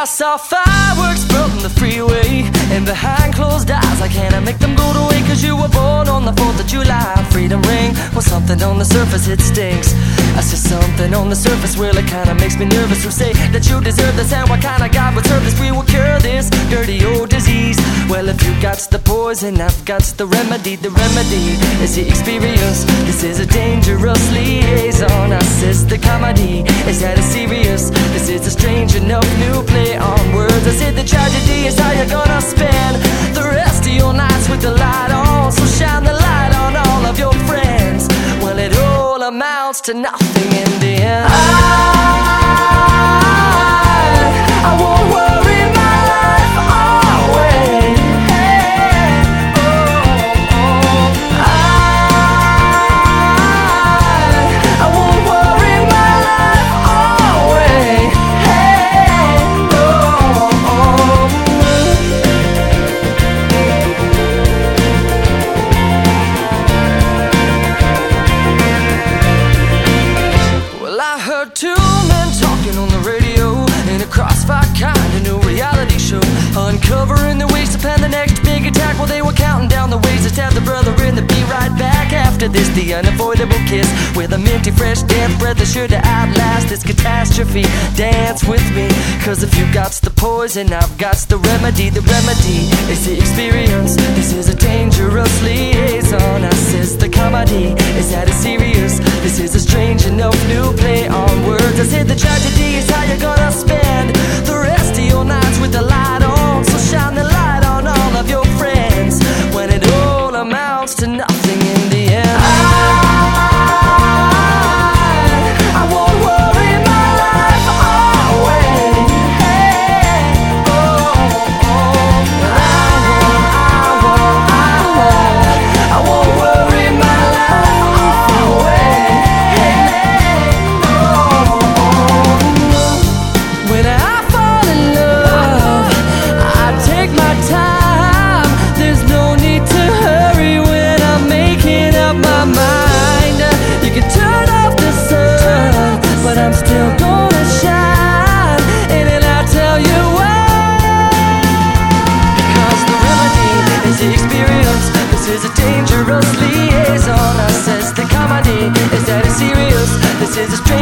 I saw fireworks from the freeway, and behind closed eyes I can't make them go away. Cause you were born on the 4th of July. Freedom ring, well, something on the surface it stinks. I see something on the surface, well, it kinda makes me nervous. Who say that you deserve this, and what kind of God would serve this? We will cure this dirty old disease. Well, if you got the poison, I've got the remedy. The remedy is the experience. This is a dangerous liaison. I says the comedy, is that it's serious? This is a strange enough new play on words. I said the tragedy is how you're gonna spend the rest of your nights with the light on. So shine the light on all of your friends. Well, it all amounts to nothing in the end. I won't worry my life away. I won't worry my life away. Well, I heard two men talking on the radio in a crossfire kind of new reality show, uncovering the ways to plan the next big attack. Well, they were counting down the ways to stab the brother in the be right back. After this, the unavoidable kiss with a minty fresh death breath is sure to outlast this catastrophe. Dance with me, cause if you got the poison, I've got the remedy. The remedy is the experience. This is a dangerous liaison. I says the comedy, is that it's serious? This is a strange enough new play on words. I said the tragedy is how you're gonna spend the rest of your nights with the light on. So shine the light on all of your friends when it all amounts to nothing in the end. I won't worry my life away. I won't worry my life away. When I fall in love, I take my time. There's no need to hurry when I'm making up my mind. You can turn off the sun, but I'm still gonna shine. And then I'll tell you why. Because the remedy is the experience. This is a dangerous liaison. I says the comedy is that it's serious. This is a